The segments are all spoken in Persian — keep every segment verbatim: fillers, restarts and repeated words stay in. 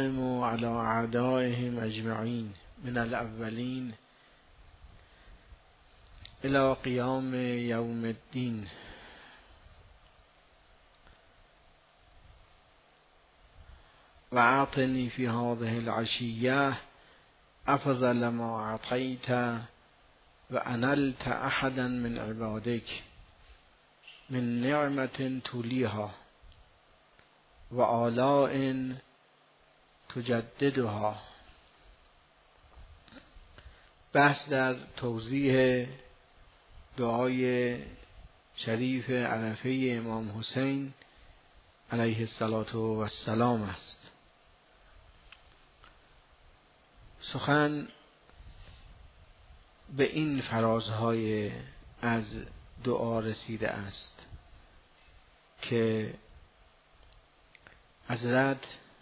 وعلى أعدائهم أجمعين من الأولين إلى قيام يوم الدين. وأعطني في هذه العشية أفضل ما أعطيت وأنلت أحدا من عبادك من نعمة توليها وآلاء تجددها. بحث در توضیح دعای شریف عرفه امام حسین علیه السلام است. سخن به این فرازهای از دعا رسیده است که حضرت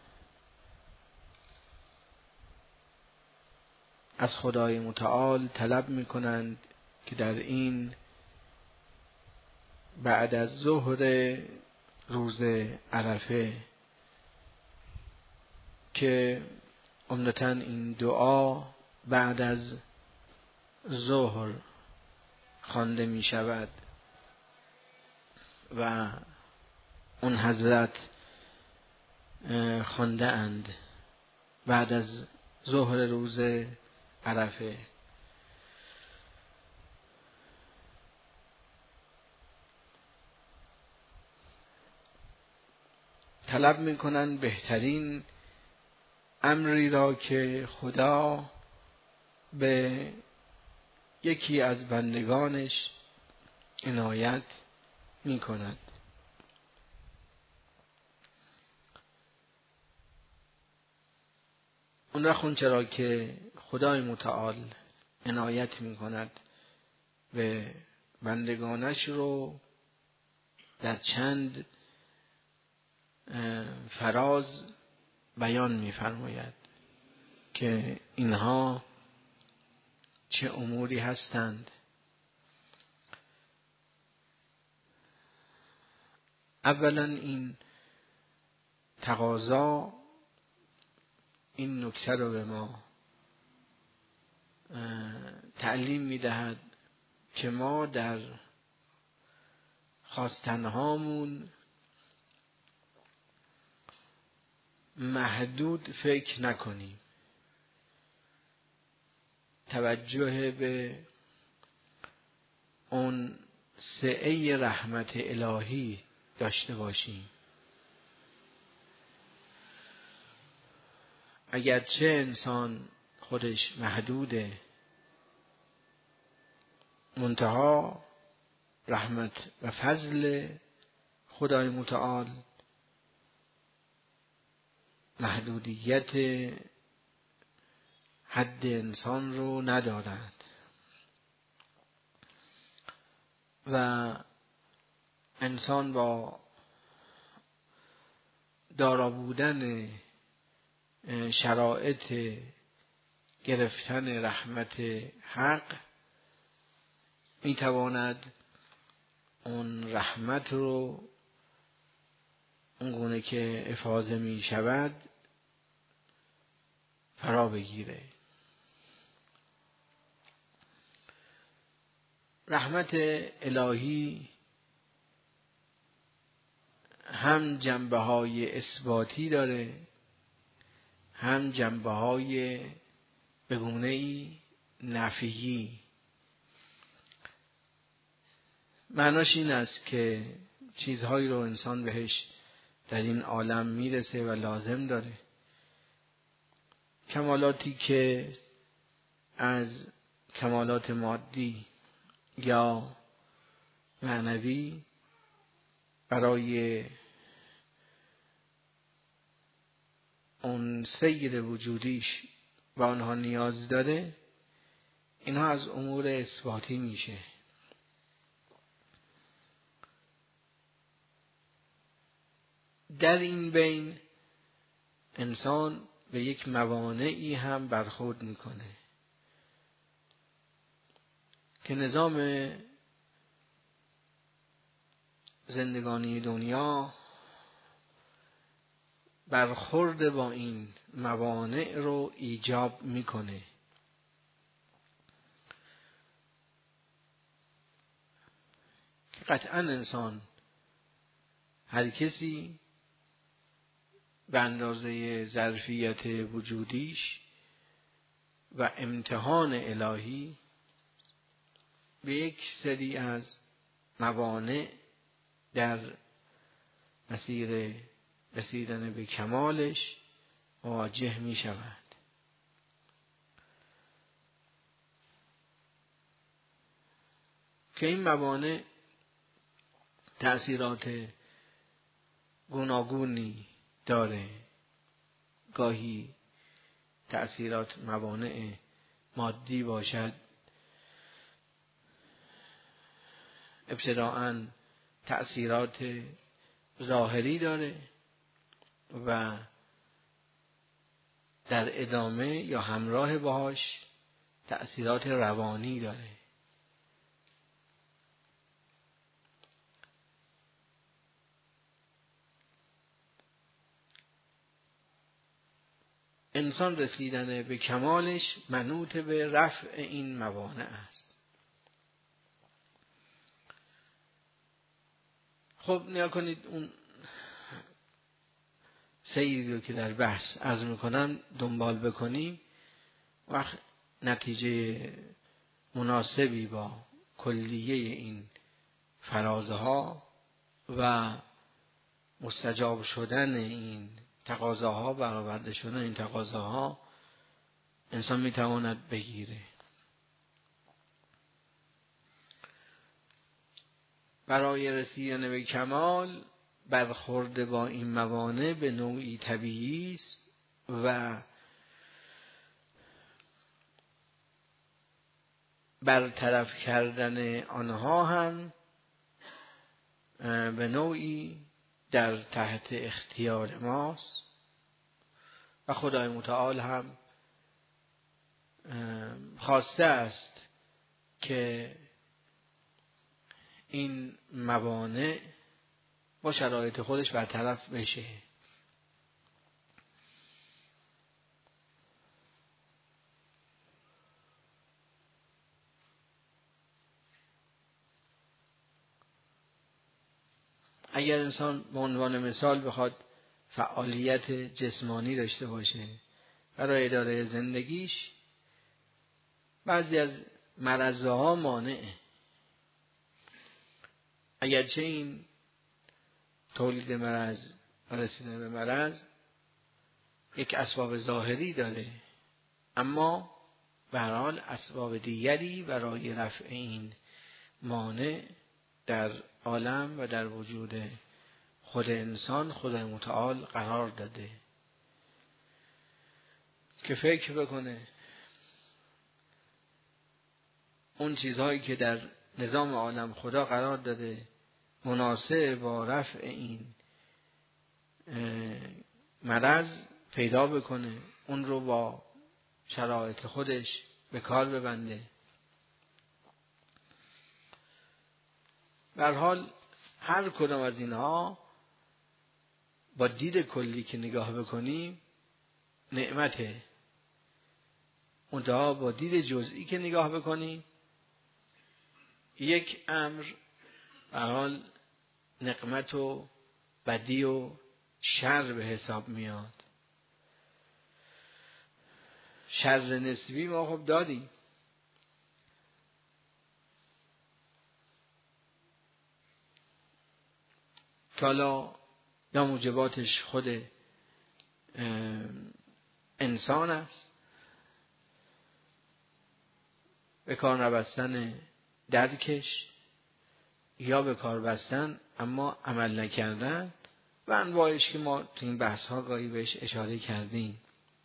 از خدای متعال طلب می کنند که در این بعد از ظهر روز عرفه که عمدتاً این دعا بعد از ظهر خوانده می شود و اون حضرت خوانده اند بعد از ظهر روز عرفه. طلب می کنند بهترین امری را که خدا به یکی از بندگانش عنایت می کند. اون رخون چرا که خدای متعال عنایت می کند به بندگانش رو در چند فراز بیان می فرماید که اینها چه اموری هستند. اولا این تقاضا این نکته رو به ما تعلیم می دهد که ما در خواستنهامون محدود فکر نکنیم، توجه به اون سعه رحمت الهی داشته باشیم. اگرچه انسان خودش محدوده، منتها رحمت و فضل خدای متعال محدودیت حد انسان رو ندارد و انسان با دارا بودن شرایط گرفتن رحمت حق میتواند اون رحمت رو اونگونه که افاضه می شود فرا بگیره. رحمت الهی هم جنبه های اثباتی داره، هم جنبه های بگونه‌ای نفیی. معناش این است که چیزهایی رو انسان بهش در این عالم میرسه و لازم داره، کمالاتی که از کمالات مادی یا معنوی برای اون سیر وجودیش و آنها نیاز داره، اینها از امور اثباتی میشه. در این بین انسان به یک موانعی هم برخورد میکنه که نظام زندگانی دنیا برخورد با این موانع رو ایجاب میکنه. که قطعا انسان، هر کسی به اندازه ظرفیت وجودیش و امتحان الهی به یک سری از موانع در مسیر رسیدن به کمالش مواجه می شود. که این موانع تأثیرات گوناگونی داره. گاهی تأثیرات موانع مادی باشد، ابتداءً تأثیرات ظاهری داره و در ادامه یا همراه باهاش تأثیرات روانی داره. انسان رسیدن به کمالش منوط به رفع این موانع است. خب نیا کنید اون سیری رو که در بحث عرض میکنم دنبال بکنیم، وقت نتیجه مناسبی با کلیه این فرازه ها و مستجاب شدن این تقاضاها، برآورده شدن این تقاضاها انسان میتواند بگیره. برای رسیدن به کمال برخورد با این موانع به نوعی طبیعی است و برطرف کردن آنها هم به نوعی در تحت اختیار ماست و خدای متعال هم خواسته است که این موانع با شرایط خودش برطرف بشه. اگر انسان به عنوان مثال بخواد فعالیت جسمانی داشته باشه برای اداره زندگیش، بعضی از مرضها مانعه. اگرچه این تولید مرض و رسیدن به مرض یک اسباب ظاهری داره، اما به هر حال اسباب دیگری برای رفع این مانع در عالم و در وجود خود انسان خدای متعال قرار داده. که فکر بکنه اون چیزهایی که در نظام عالم خدا قرار داده مناسب با رفع این مرض پیدا بکنه، اون رو با شرایط خودش به کار ببنده. به هر حال هر کدام از اینها با دید کلی که نگاه بکنیم نعمته، منتها با دید جزئی که نگاه بکنیم یک امر به هر حال نقمت و بدی و شر به حساب میاد. شر نسبی ما خب دادیم، که حالا یا موجباتش خود انسان است، به کار نبستن درکش، یا به کار بستن اما عمل نکردن و انواعش که ما تو این بحث ها گاهی بهش اشاره کردیم.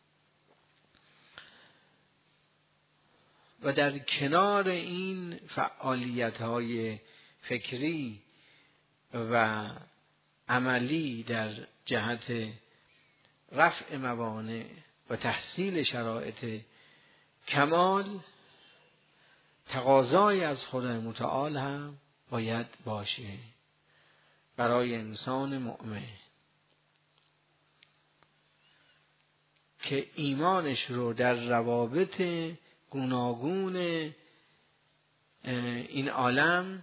و در کنار این فعالیت های فکری و عملی در جهت رفع موانع و تحصیل شرایط کمال، تقاضای از خدای متعال هم باید باشه برای انسان مؤمن. که ایمانش رو در روابط گوناگون این عالم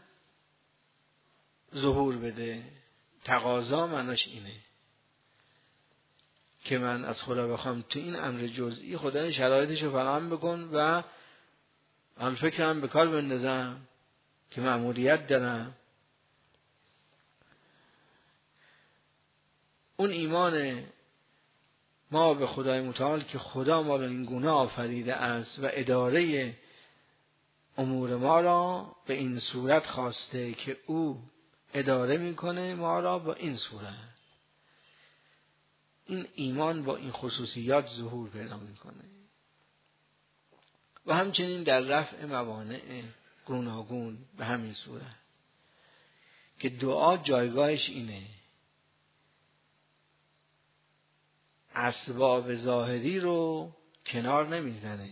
ظهور بده. تقاضا معناش اینه که من از خدا بخوام تو این امر جزئی خدا شرایطش رو فراهم بکن و من فکرم به کار بندازم که مأموریت دارم. اون ایمان ما به خدای متعال که خدا ما را این گونه آفریده است و اداره امور ما را به این صورت خواسته که او اداره میکنه ما را با این صورت. این ایمان با این خصوصیات ظهور پیدا میکنه و همچنین در رفع موانع گوناگون به همین صورت که دعا جایگاهش اینه، اسباب ظاهری رو کنار نمیزنه،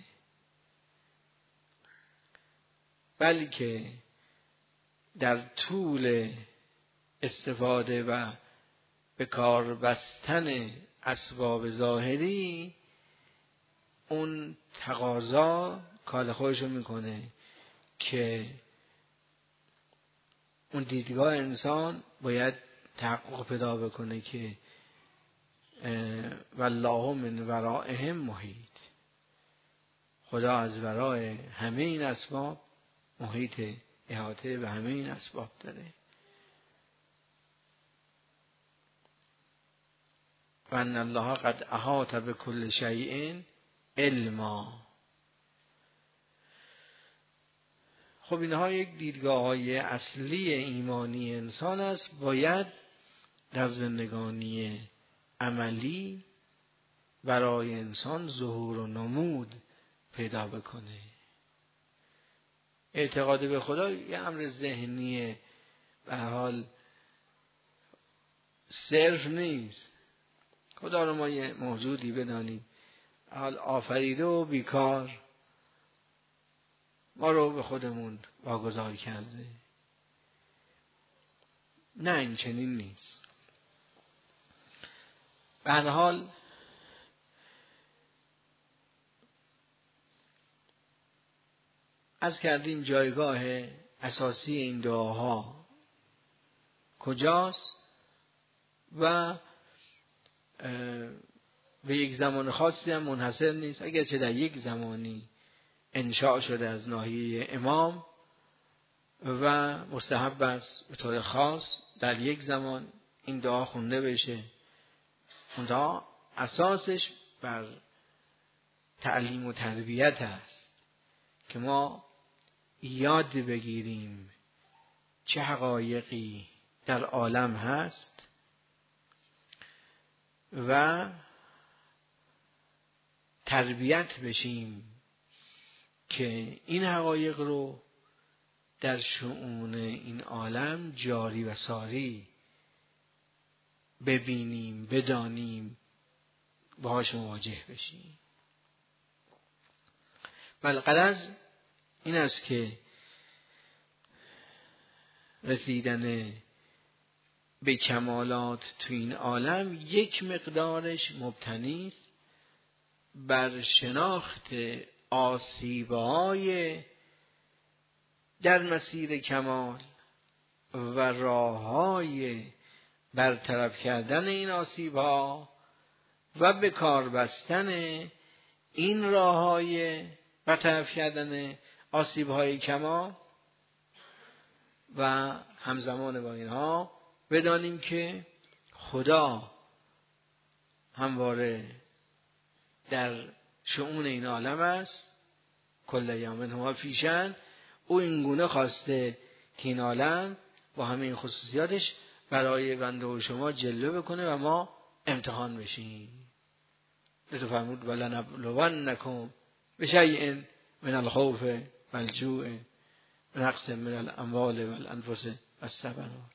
بلکه در طول استفاده و به کار بستن اسباب ظاهری اون تقاضا کار خودشو میکنه که اون دیدگاه انسان باید تحقق پیدا بکنه که والله من ورائهم محیط، خدا از ورای همه این اسباب محیط، احاطه به همه این اسباب داره. و ان الله قد احاط بكل شیء علما. خب اینها یک دیدگاه های اصلی ایمانی انسان است، باید در زندگانی عملی برای انسان ظهور و نمود پیدا بکنه. اعتقاد به خدا یه امر ذهنی به حال صرف نیست. خدا رو ما یه موجودی بدانیم حال آفریده و بیکار ما رو به خودمون واگذار کرده. نه، این چنین نیست. به هر حال از کردیم جایگاه اساسی این دعاها کجاست و به یک زمان خاصی هم منحصر نیست، اگرچه در یک زمانی انشاء شده از ناحیه امام و مستحب است به طور خاص در یک زمان این دعا خونده بشه. اون دعا اساسش بر تعلیم و تربیت است که ما یاد بگیریم چه حقایقی در عالم هست و تربیت بشیم که این حقایق رو در شؤون این عالم جاری و ساری ببینیم، بدانیم، باهاش مواجه بشیم. بل غرض این است که رسیدن به کمالات تو این عالم یک مقدارش مبتنی است بر شناخت آسیب‌های در مسیر کمال و راه‌های برطرف کردن این آسیب‌ها و به کار بستن این راه‌های برطرف کردن آسیب‌های کمال و همزمان با اینها بدانیم که خدا همواره در شؤون این عالم است. کل یوم هو فی شأن. او این گونه خواسته که این عالم با همه این خصوصیاتش برای بنده و شما جلوه بکنه و ما امتحان بشیم. مثل فرمود ولنبلونکم بشیء من الخوف والجوع ونقص من الاموال والانفس والثمرات.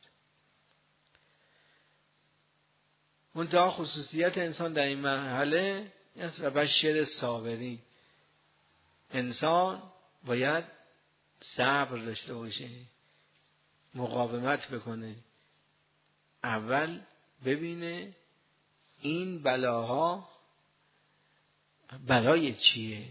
منتها خصوصیت انسان در این مرحله است و بشر الصابرین. انسان باید صبر داشته باشه، مقاومت بکنه، اول ببینه این بلاها برای چیه؟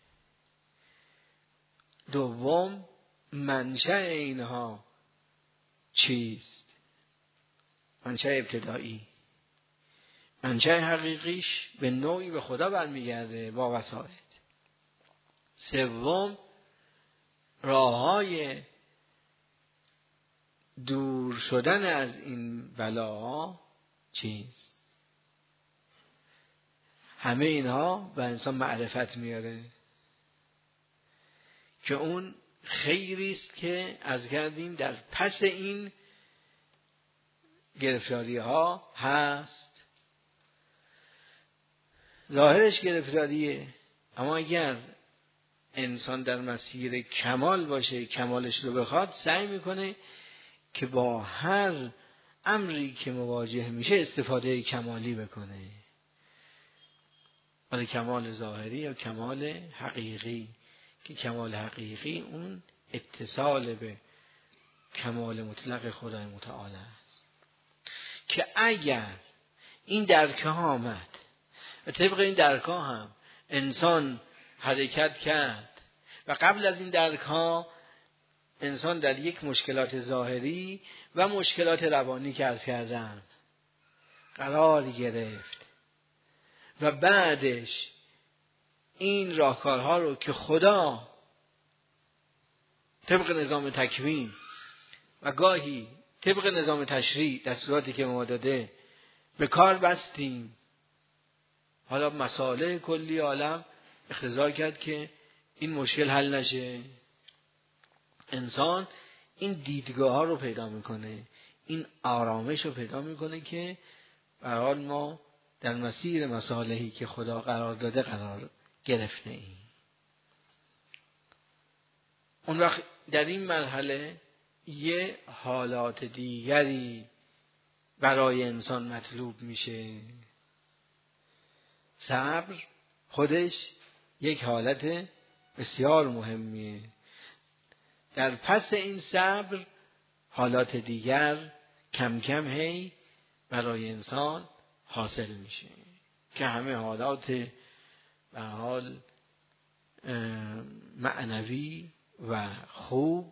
دوم منشأ اینها چیست؟ منشأ ابتدایی. منشأ حقیقیش به نوعی به خدا برمیگرده با وسائل. سوم راههای دور شدن از این بلاها چیست؟ همه اینها به انسان معرفت میاره که اون خیری است که از کردیم در پس این گرفتاری ها هست. ظاهرش گرفتاریه، اما اگر انسان در مسیر کمال باشه، کمالش رو بخواد، سعی میکنه که با هر امری که مواجه میشه استفاده کمالی بکنه. ولی کمال ظاهری یا کمال حقیقی، که کمال حقیقی اون اتصال به کمال مطلق خدای متعال است، که اگر این درکه ها آمد و طبق این درکه هم انسان حرکت کرد و قبل از این درک ها انسان در یک مشکلات ظاهری و مشکلات روانی که عرض کردم قرار گرفت و بعدش این راهکارها رو که خدا طبق نظام تکوین و گاهی طبق نظام تشریع دستوراتی که ما داده به کار بستیم، حالا مسائل کلی عالم اقتضا کرد که این مشکل حل نشه. انسان این دیدگاه ها رو پیدا میکنه، این آرامش رو پیدا میکنه که به حال ما در مسیر مصالحی که خدا قرار داده قرار گرفته ایم. اون وقت در این مرحله یه حالات دیگری برای انسان مطلوب میشه. صبر خودش یک حالت بسیار مهمیه. در پس این صبر حالات دیگر کم کم هی برای انسان حاصل میشه که همه حالات به حال معنوی و خوب،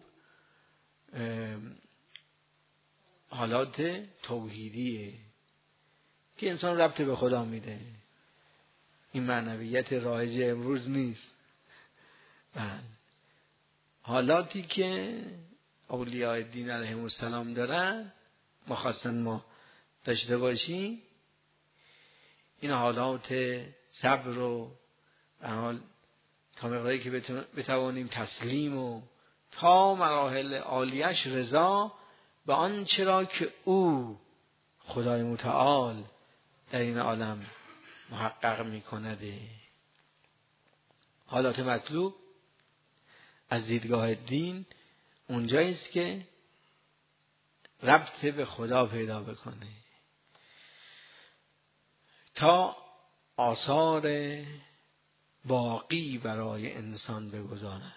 حالات توحیدیه که انسان ربط به خدا میده. این معنویت رایج امروز نیست. بله، حالاتی که اولیاء دین علیهم السلام دارن ما خواستن ما داشته باشیم، این حالات صبر و به حال تا مقداری که بتوانیم تسلیم و تا مراحل عالیش رضا به آنچه را که او خدای متعال در این عالم محقق میکنده. حالات مطلوب از دیدگاه دین اونجاییست که ربط به خدا پیدا بکنه تا آثار باقی برای انسان بگذارد.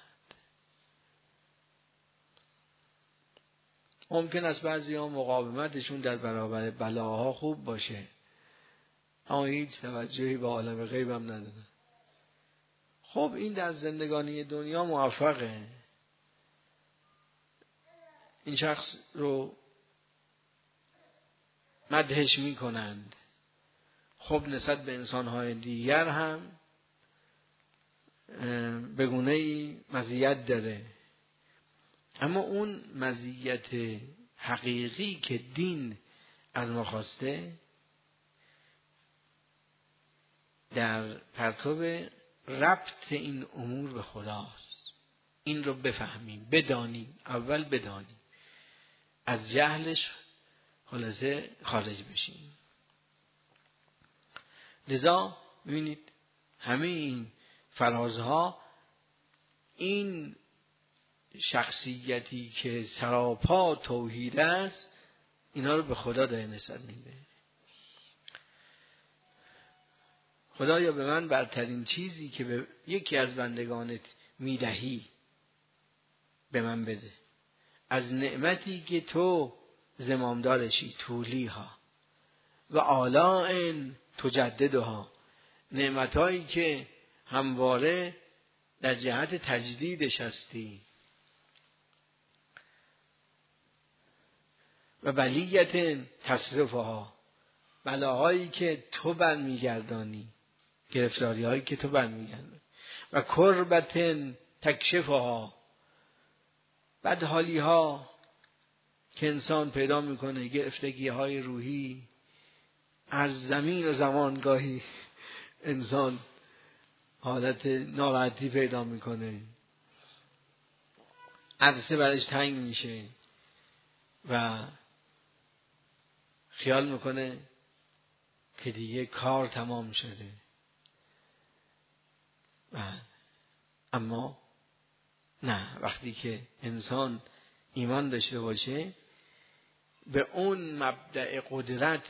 ممکن است بعضی ها مقاومتشون در برابر بلاها خوب باشه، اما هیچ توجهی به عالم غیب هم نداره. خب این در زندگانی دنیا موفقه، این شخص رو مدحش می کنند. خب نسبت به انسانهای دیگر هم به گونه‌ای مزیت داره، اما اون مزیت حقیقی که دین از ما خواسته در پرتو ربط این امور به خداست. این رو بفهمیم، بدانیم، اول بدانیم، از جهلش خلاصه خارج بشیم. لذا ببینید همه این فرازها، این شخصیتی که سراپا توحید است، اینا رو به خدا داره نسبت میده. خدایا به من برترین چیزی که به یکی از بندگانت میدهی به من بده، از نعمتی که تو زمامدارشی، طولیها و آلاء تجددها، نعمتایی که همواره در جهت تجدیدش هستی. و بلیت تصرفها، بلاهایی که تو برمیگردانی، گرفتاری هایی که تو برمیگردانی. و کربت تکشفها، بدحالی ها که انسان پیدا میکنه، گرفتگی های روحی از زمین و زمان، گاهی انسان حالت ناراحتی پیدا میکنه، عرصه برش تنگ میشه و خیال میکنه که دیگه کار تمام شده. و اما نه، وقتی که انسان ایمان داشته باشه به اون مبدأ قدرت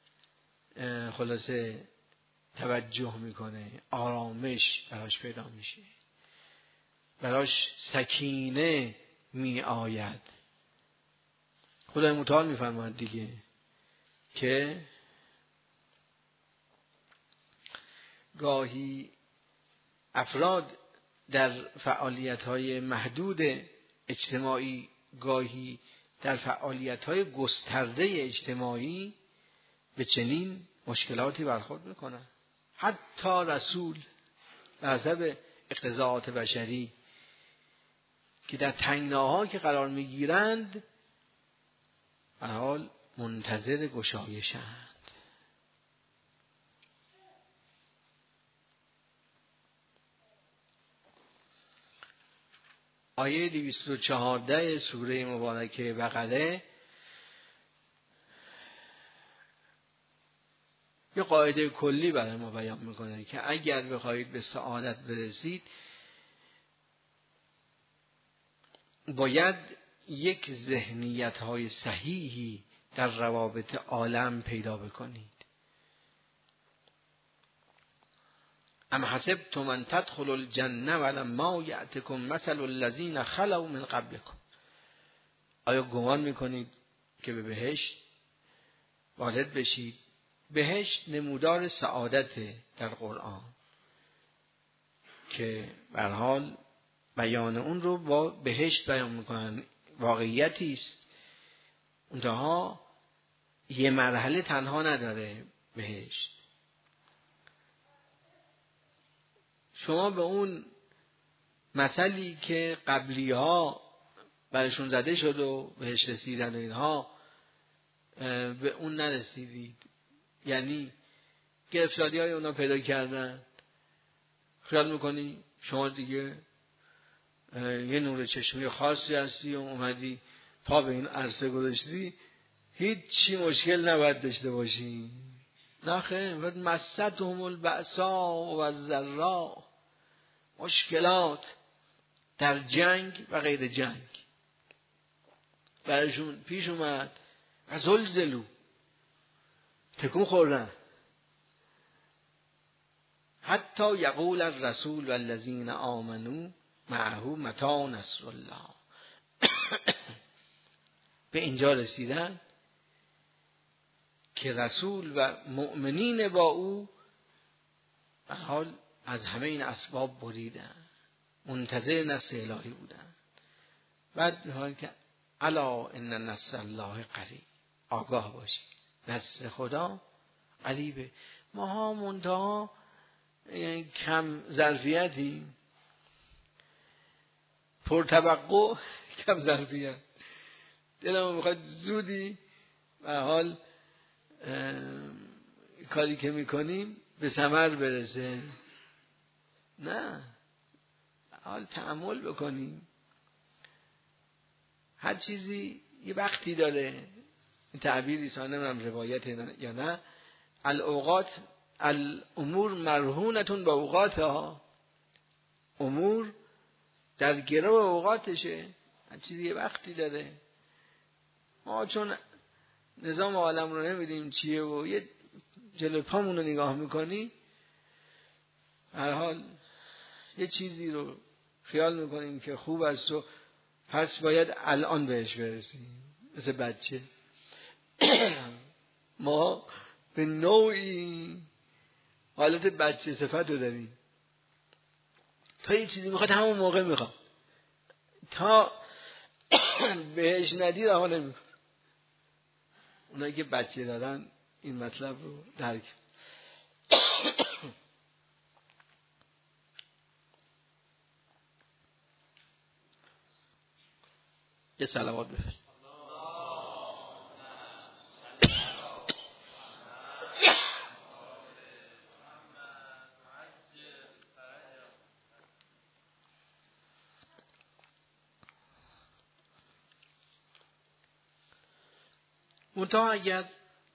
خلاصه توجه میکنه، آرامش براش پیدا میشه، براش سکینه می آید. خدای متعال میفرماید دیگه که گاهی افراد در فعالیت‌های محدود اجتماعی، گاهی در فعالیت‌های گسترده اجتماعی به چنین مشکلاتی برخورد میکنن. حتی رسول به حسب اقتضاعات بشری که در تنگناها که قرار میگیرند به حال منتظر گشایشند. آیه دویست و چهارده سوره مبارکه بقره یه قاعده کلی برای ما بیان میکنه که اگر بخواهید به سعادت برسید باید یک ذهنیت های صحیحی در روابط عالم پیدا بکنید. ام حسبتم ان تدخلوا الجنه ولما یأتکم مثل الذین خلوا من قبلکم، آیا گمان میکنید که به بهشت وارد بشید؟ بهشت نمودار سعادت در قرآن که به هر حال بیان اون رو با بهشت بیان میکنن، واقعیتی است. اونها یه مرحله تنها نداره بهشت. شما به اون مثلی که قبلی ها برشون زده شد و بهش رسیدن و اینها به اون نرسیدید، یعنی گرفتاری های اونا پیدا کردن. خیال میکنی شما دیگه یه نور چشمی خاصی هستی و اومدی پا به این عرصه گذاشتی، هیچ چی مشکل نباید داشته باشی. نه خیر، مستهم البأساء و الضراء، مشکلات در جنگ و غیر جنگ برشون پیش اومد. و زلزلوا، تکون خوردن، حتی یقول الرسول والذین آمنوا معه متی نصر الله، به اینجا رسیدن که رسول و مؤمنین با او به حال از همه این اسباب بریدن، منتظر نصر الهی بودن. بعد حال که الا ان نصر الله قریب، آگاه باشید نصر خدا قریبه. ما ها منتها کم ظرفیتی، پرتوقع، کم ظرفیت، دلم میخواد زودی به حال کاری که میکنیم به ثمر برسه. نه، حال تأمل بکنیم. هر چیزی یه وقتی داره. این تعبیری سانه من روایت یا نه، الاوقات الامور مرهونتون با اوقاتها، امور در گرو اوقاتشه. هر چیزی یه وقتی داره. ما چون نظام عالم رو نمیدیم چیه و یه جلو پامون رو نگاه میکنی، هر حال یه چیزی رو خیال میکنیم که خوب است و پس باید الان بهش برسیم. مثل بچه ما به نوعی حالت بچه صفت رو داریم. تا یه چیزی میخواد همون موقع میخواد، تا بهش ندی رها نمیکنه. اونایی که بچه دارن این مطلب رو درک. یه صلوات بفرست. منتها اگر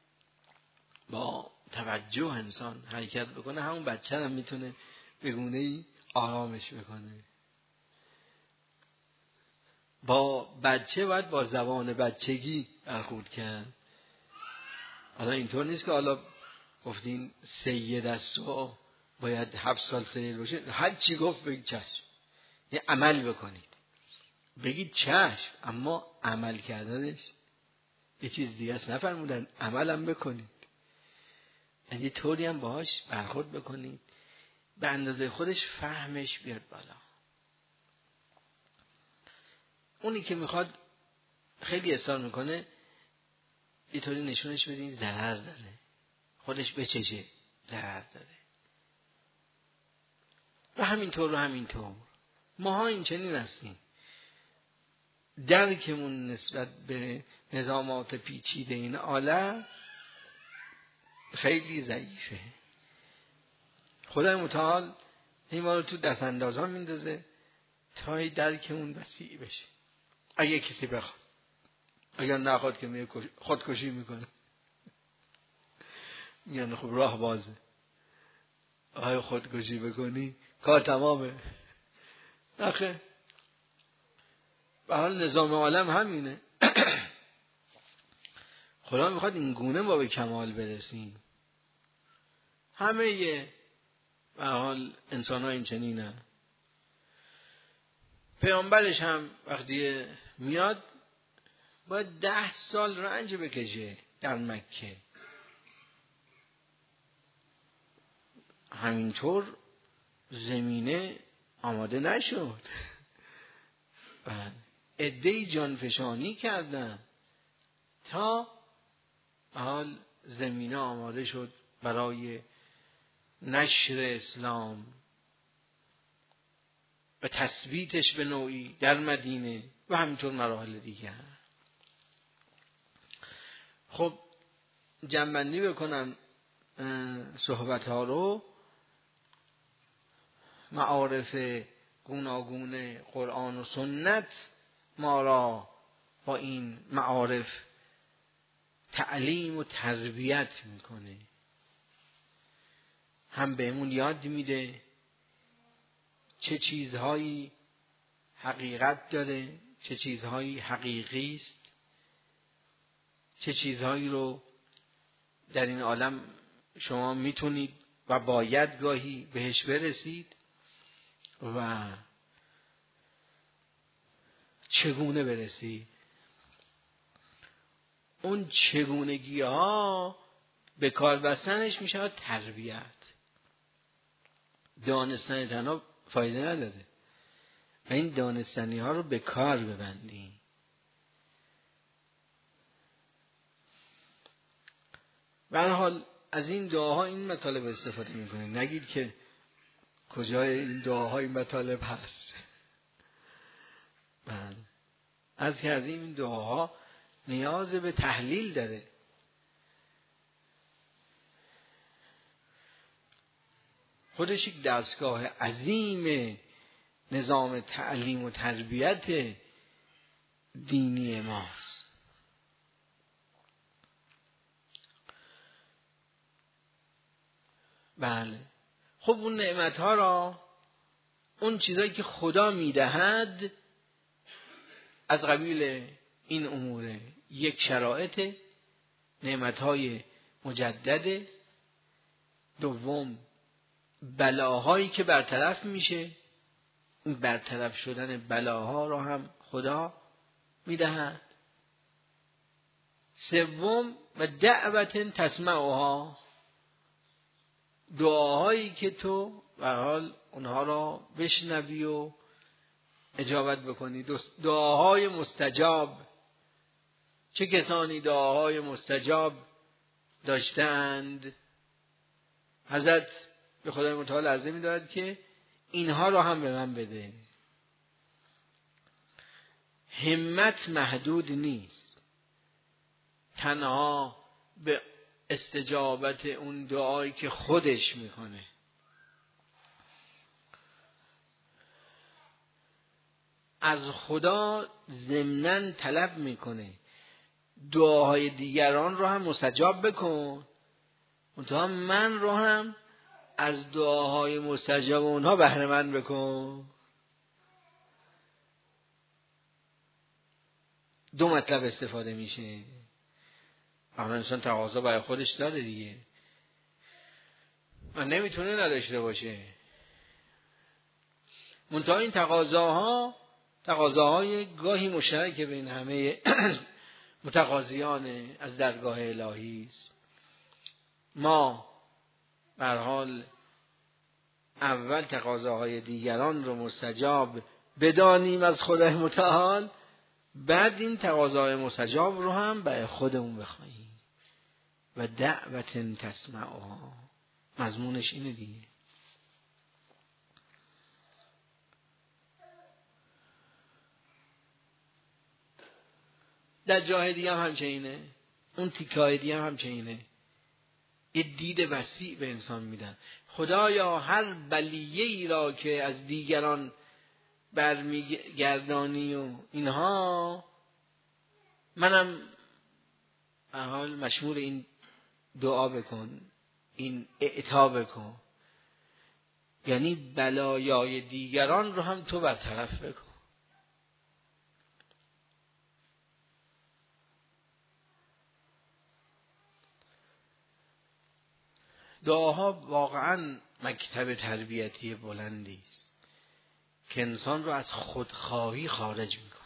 با توجه انسان حرکت بکنه، همون بچه هم میتونه به گونه‌ای آرامش بکنه. با بچه باید با زبان بچگی برخورد کرد. حالا اینطور نیست که حالا گفتین سید است و باید هفت سال سید باشه، هر چی گفت بگید چشم، یه عمل بکنید. بگید چشم، اما عمل کردنش یه چیز دیگه است. نفرمودن عملم بکنید، یه طوری هم باهاش برخورد بکنید به اندازه خودش فهمش بیاد بالا. اونی که میخواد خیلی اصرار میکنه یه طوری نشونش بدین ضرر داره، خودش بچشه ضرر داره. و همینطور و همینطور ماها این چنین هستیم. درکمون نسبت به نظامات پیچیده این عالم خیلی ضعیفه. خدای متعال این ما رو تو دست اندازا میندازه تا درکمون وسیع بشه. اگه کسی بخواد، اگر نخواد که میگه خودکشی میکنه، میگن خب راه بازه، آیا خودکشی بکنی کار تمامه. آخه به حال نظام عالم همینه. خدا میخواد این گونه ما به کمال برسیم. همه به حال انسان ها این چنینه. پیامبرش هم وقتی میاد باید ده سال رنج بکشه در مکه. همینطور زمینه آماده نشد. عده‌ای جانفشانی کردن تا حال زمینه آماده شد برای نشر اسلام و تثبیتش به نوعی در مدینه و همینطور مراحل دیگر. خب جمع‌بندی بکنم صحبت ها رو. معارف گوناگون قرآن و سنت ما را با این معارف تعلیم و تربیت میکنه. هم بهمون یاد میده چه چیزهایی حقیقت داره، چه چیزهایی حقیقی است، چه چیزهایی رو در این عالم شما میتونید و باید گاهی بهش برسید و چگونه برسید. اون چگونگی ها به کار بستنش میشه تربیت. دانستن تنها فایده نداره و این دانستنی ها رو به کار ببندیم. به هر حال از این دعاها این مطالب استفاده میکنید. نگید که کجای این دعاها این مطالب هست. بله، از کردیم این دعاها نیاز به تحلیل داره. خودش یک دستگاه عظیم نظام تعلیم و تربیت دینی ماست. بله. خب اون نعمت‌ها را، اون چیزایی که خدا میدهد از قبیل این اموره. یک شرایط نعمت‌های مجدد، دوم بلاهایی که برطرف میشه، این برطرف شدن بلاها را هم خدا میدهد. سوم و دعوت تسمعها، دعاهایی که تو به هر حال اونها را بشنوی و اجابت بکنی. دعاهای مستجاب، چه کسانی دعاهای مستجاب داشتند؟ حضرت به خدای متعال عرضه می‌دارد که اینها را هم به من بده. همت محدود نیست، تنها به استجابت اون دعایی که خودش میکنه. از خدا ضمناً طلب میکنه دعاهای دیگران رو هم مستجاب بکن، منتها من رو هم از دعاهای مستجاب اونها بهره مند بکن. دو مطلب استفاده میشه. اما انسان تقاضا برای خودش داره دیگه، من نمیتونه نداشته باشه. منتها این تقاضاها تقاضاهای گاهی مشترک بین همه متقاضیان از درگاه الهی است. ما به هر حال اول تقاضاهای دیگران رو مستجاب بدانیم از خدای متعال، بعد این تقاضاهای مستجاب رو هم برای خودمون بخواهیم. و دعوت تسمعها، مضمونش اینه دیگه. در جای دیگه هم همچنینه، اون تیکای دیگه هم همچنینه. یه دید وسیع به انسان میدن. خدایا هر بلیه‌ای را که از دیگران برمیگردانی و اینها، منم به حال مشمول این دعا بکن، این اعطا بکن، یعنی بلایای دیگران رو هم تو برطرف بکن. دعاها واقعا مکتب تربیتی بلندی است که انسان رو از خودخواهی خارج میکنه،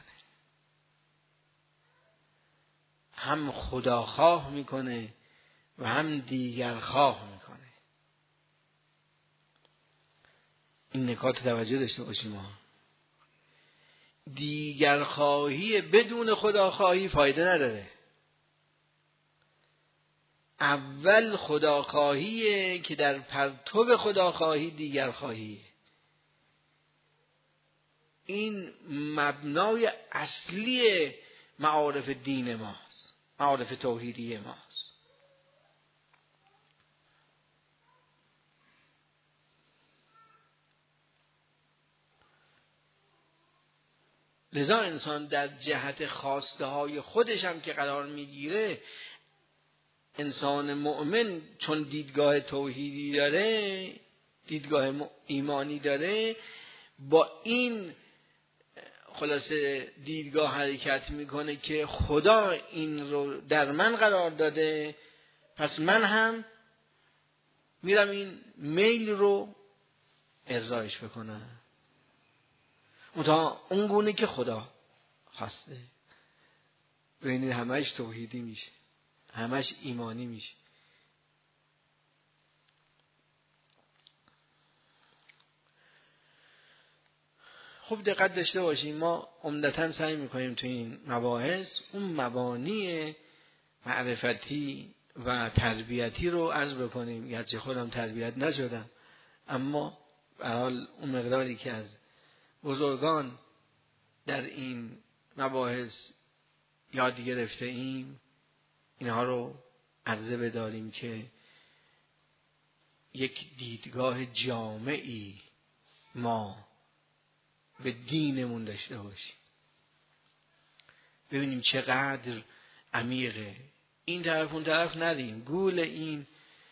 هم خداخواه میکنه و هم دیگرخواه میکنه. این نکات توجه داشته باشیم. ما دیگرخواهی بدون خداخواهی فایده نداره. اول خداخواهیه که در پرتو خداخواهی دیگرخواهیه. این مبنای اصلی معارف دین ماست، معارف توحیدی ماست. لذا انسان در جهت خواسته های خودش هم که قرار میگیره، انسان مؤمن چون دیدگاه توحیدی داره، دیدگاه ایمانی داره، با این خلاصه دیدگاه حرکت میکنه که خدا این رو در من قرار داده، پس من هم میرم این میل رو ارضایش بکنم، منتها اون گونه که خدا خواسته. ببینید همش توحیدی میشه، همش ایمانی میشه. خوب دقت داشته باشیم. ما عمدتاً سعی میکنیم تو این مباحث اون مبانی معرفتی و تربیتی رو عرض بکنیم، گرچه خودم تربیت نشدم، اما به حال اون مقداری که از بزرگان در این مباحث یاد گرفته ایم، اینها رو عرضه بداریم که یک دیدگاه جامعی ما به دینمون داشته باشیم. ببینیم چقدر عمیقه. این طرف اون طرف ندیم، گول این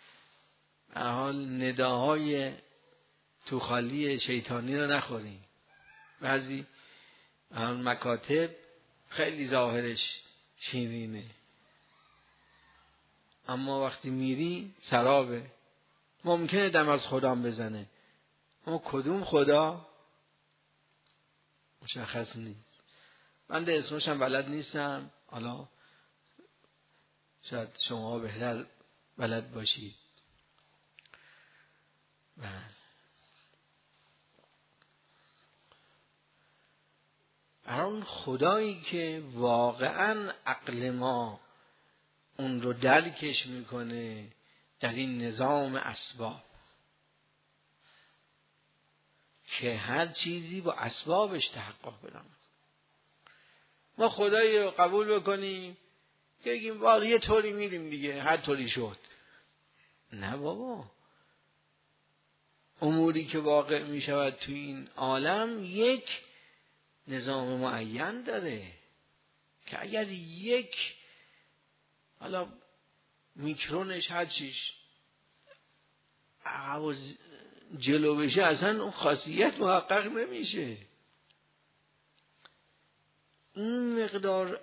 حال نداهای تو خالی شیطانی رو نخوریم. بعضی مکاتب خیلی ظاهرش شیرینه، اما وقتی میری سرابه. ممکنه دم از خودم بزنه، اما کدوم خدا مشخص نیست. من ده اسمش هم بلد نیستم، حالا شاید شما بهتر بلد باشید. بله. اون خدایی که واقعا عقل ما اون رو درکش میکنه در این نظام اسباب، که هر چیزی با اسبابش تحقق پیدا میکنه. ما خدایی رو قبول بکنیم که بگیم واقعا یه طوری میریم دیگه، هر طوری شد. نه بابا، اموری که واقع میشود تو این عالم یک نظام معین داره که اگر یک حالا میکرونش هر چیش عقب جلو بشه اصلا اون خاصیت محقق نمیشه. این مقدار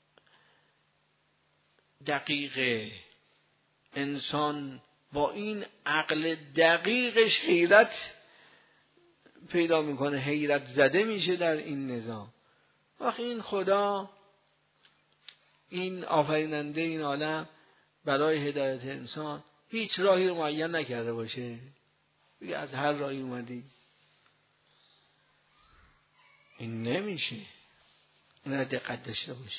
دقیقه انسان با این عقل دقیقش حیرت پیدا میکنه، حیرت زده میشه در این نظام. وقتی این خدا، این آفریننده این عالم برای هدایت انسان هیچ راهی رو معین نکرده باشه، بگه از هر راهی اومدی، این نمیشه. این را دقت داشته باشی.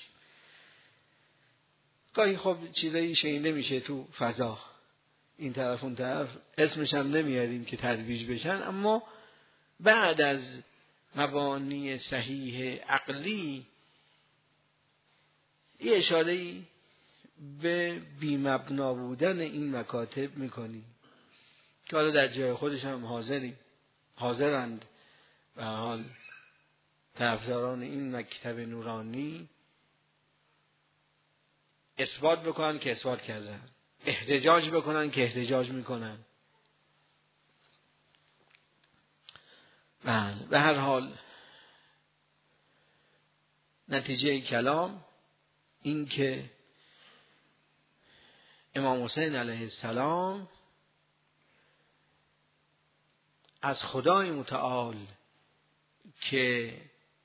گاهی خب چیزایی شنیده میشه تو فضا، این طرف اون طرف، اسمش هم نمیاریم که ترویج بشن، اما بعد از مبانی صحیح عقلی یه اشاره‌ای به بی‌مبنا بودن این مکاتب میکنی که حالا در جای خودش هم حاضری حاضرند به حال طرفداران این مکتب نورانی اثبات بکنن که اثبات کردن، احتجاج بکنن که احتجاج میکنن. بله، به هر حال نتیجه کلام این که امام حسین علیه السلام از خدای متعال که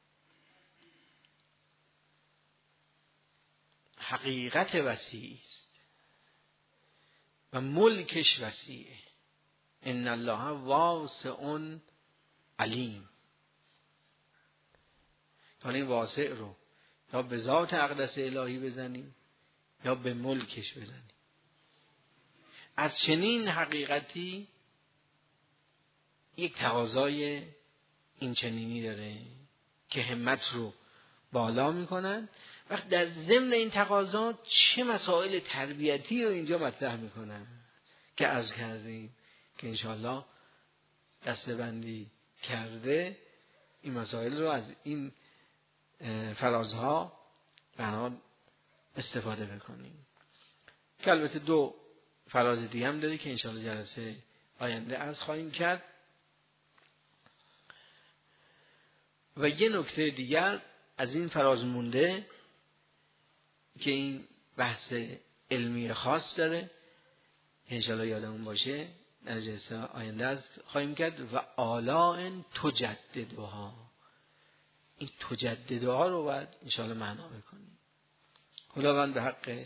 حقیقت وسیع است و ملکش وسیعه، ان الله واسع علیم، تا این واسع رو یا به ذات اقدس الهی بزنیم یا به ملکش بزنیم. از چنین حقیقتی یک تقاضای این چنینی داره که همت رو بالا میکنن. وقت در ضمن این تقاضا چه مسائل تربیتی رو اینجا مطرح میکنن که عرض کردیم که انشاءالله دسته‌بندی کرده این مسائل رو از این فرازها برام استفاده بکنیم. که البته دو فراز دیگه هم داری که انشاءالله جلسه آینده عرض خواهیم کرد. و یه نکته دیگر از این فراز مونده که این بحث علمی خاص داره که انشاءالله یادمون باشه در جلسه آینده عرض خواهیم کرد. و آلاء تجددها، این تجددها رو باید انشاءالله معنا بکنیم. خداوند به حق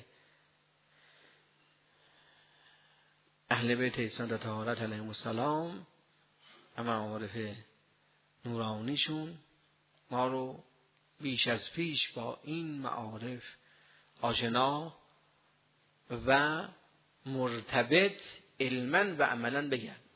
اهل بیت اسلام و طهارت علیهم السلام و معارف نورانیشون ما رو بیش از پیش با این معارف آشنا و مرتبط علما و عملا بگرد.